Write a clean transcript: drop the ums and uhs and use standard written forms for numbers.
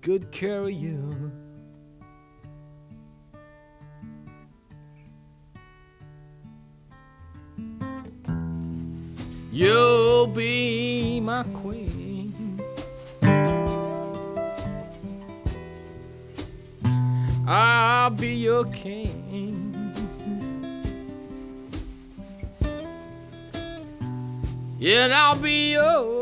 good care of you. You'll be my queen. I'll be your king. Yeah, and I'll be yours